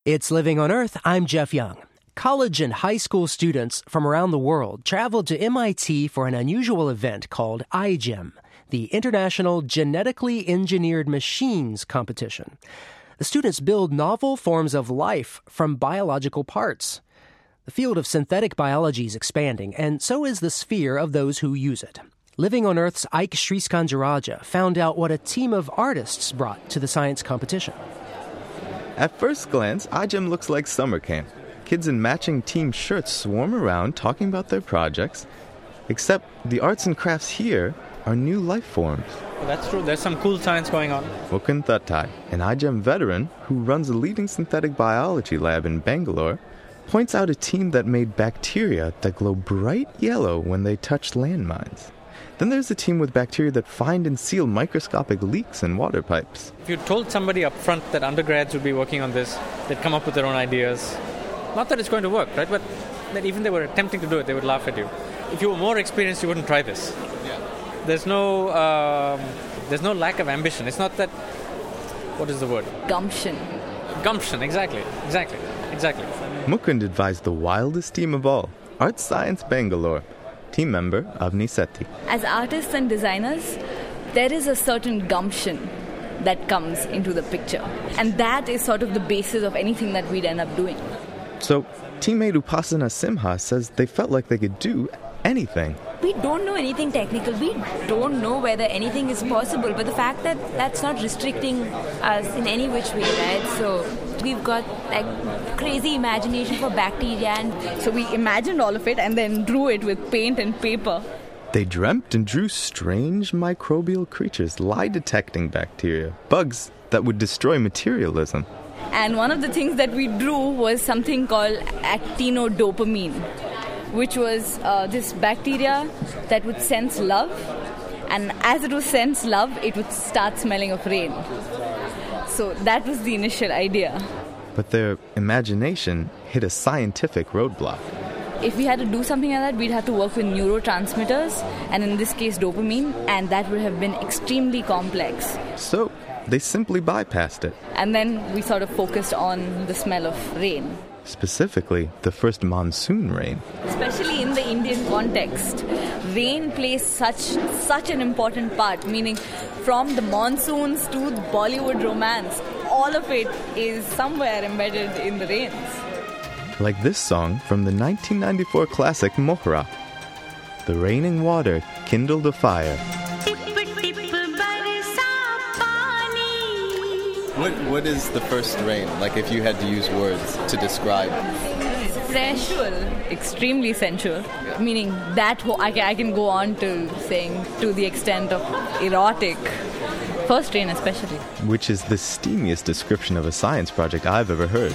It's Living on Earth. I'm Jeff Young. College and high school students from around the world traveled to MIT for an unusual event called iGEM, the International Genetically Engineered Machines Competition. The students build novel forms of life from biological parts. The field of synthetic biology is expanding, and so is the sphere of those who use it. Living on Earth's Ike Sriskandarajah found out what a team of artists brought to the science competition. At first glance, iGEM looks like summer camp. Kids in matching team shirts swarm around talking about their projects. Except the arts and crafts here are new life forms. Well, that's true. There's some cool science going on. Mukund Thattai, an iGEM veteran who runs a leading synthetic biology lab in Bangalore, points out a team that made bacteria that glow bright yellow when they touch landmines. Then there's a team with bacteria that find and seal microscopic leaks in water pipes. If you told somebody up front that undergrads would be working on this, they'd come up with their own ideas. Not that it's going to work, right? But that even if they were attempting to do it, they would laugh at you. If you were more experienced, you wouldn't try this. Yeah. There's no lack of ambition. It's not that, what is the word? Gumption, exactly. Mukund advised the wildest team of all, Art Science Bangalore. Team member Avni Sethi. As artists and designers, there is a certain gumption that comes into the picture. And that is sort of the basis of anything that we'd end up doing. So, teammate Upasana Simha says they felt like they could do anything. We don't know anything technical. We don't know whether anything is possible. But the fact that that's not restricting us in any which way, right? So we've got like crazy imagination for bacteria. And so we imagined all of it and then drew it with paint and paper. They dreamt and drew strange microbial creatures, lie-detecting bacteria, bugs that would destroy materialism. And one of the things that we drew was something called actinodopamine, which was this bacteria that would sense love. And as it would sense love, it would start smelling of rain. So that was the initial idea. But their imagination hit a scientific roadblock. If we had to do something like that, we'd have to work with neurotransmitters, and in this case, dopamine, and that would have been extremely complex. So they simply bypassed it. And then we sort of focused on the smell of rain. Specifically, the first monsoon rain. Especially in the Indian context, rain plays such an important part, meaning from the monsoons to the Bollywood romance, all of it is somewhere embedded in the rains. Like this song from the 1994 classic Mohra. The raining water kindled a fire. What is the first rain? Like if you had to use words to describe. Sensual, extremely sensual. Meaning that I can go on to saying to the extent of erotic. First rain especially. Which is the steamiest description of a science project I've ever heard.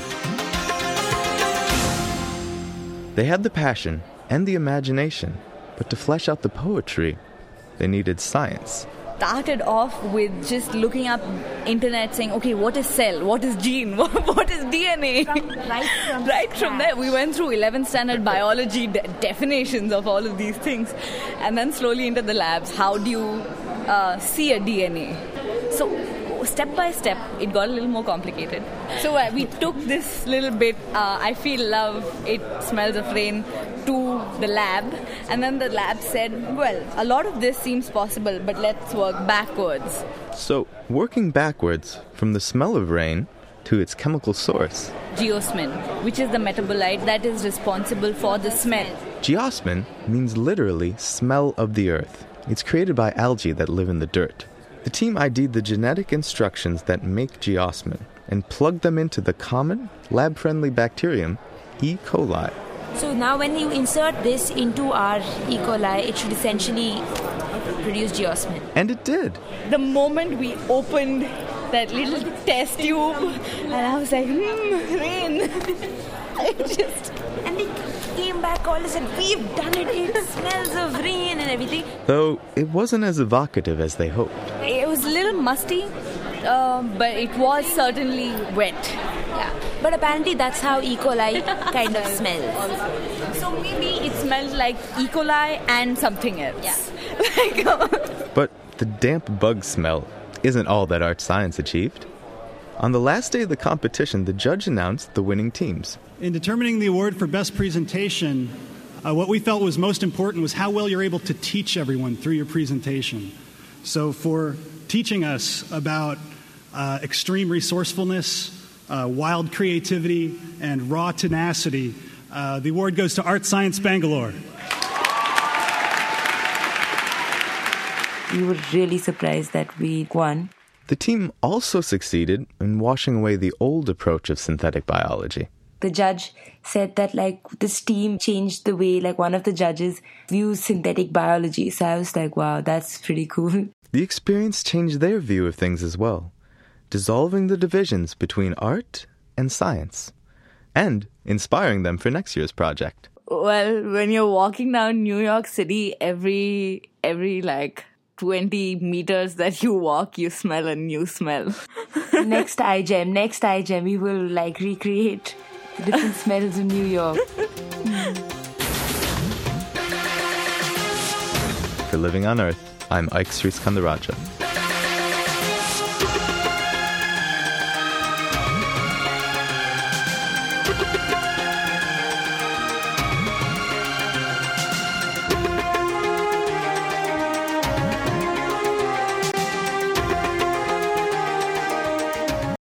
They had the passion and the imagination, but to flesh out the poetry, they needed science. Started off with just looking up internet saying, okay, what is cell? What is gene? What is DNA? Right from there. We went through 11th standard biology definitions of all of these things. And then slowly into the labs, how do you see a DNA? So step by step, it got a little more complicated. So we took this little bit, I feel love, it smells of rain, to the lab, and then the lab said, well, a lot of this seems possible, but let's work backwards. So, working backwards from the smell of rain to its chemical source. Geosmin, which is the metabolite that is responsible for the smell. Geosmin means literally smell of the earth. It's created by algae that live in the dirt. The team ID'd the genetic instructions that make geosmin and plugged them into the common, lab-friendly bacterium, E. coli. So now when you insert this into our E. coli, it should essentially produce geosmin. And it did. The moment we opened that little test tube, and I was like, rain. And they came back all and said, we've done it, it smells of rain and everything. Though it wasn't as evocative as they hoped. It was a little musty, but it was certainly wet. Yeah. But apparently that's how E. coli kind of smells. So maybe it smells like E. coli and something else. Yeah. But the damp bug smell isn't all that Art Science achieved. On the last day of the competition, the judge announced the winning teams. In determining the award for best presentation, what we felt was most important was how well you're able to teach everyone through your presentation. So for teaching us about extreme resourcefulness, wild creativity, and raw tenacity, the award goes to Art Science Bangalore. We were really surprised that we won. The team also succeeded in washing away the old approach of synthetic biology. The judge said that, this team changed the way, one of the judges views synthetic biology. So I was like, wow, that's pretty cool. The experience changed their view of things as well, dissolving the divisions between art and science, and inspiring them for next year's project. Well, when you're walking down New York City, every 20 meters that you walk, you smell a new smell. Next iGEM, we will recreate the different smells of New York. For Living on Earth, I'm Ike Sriskandarajah.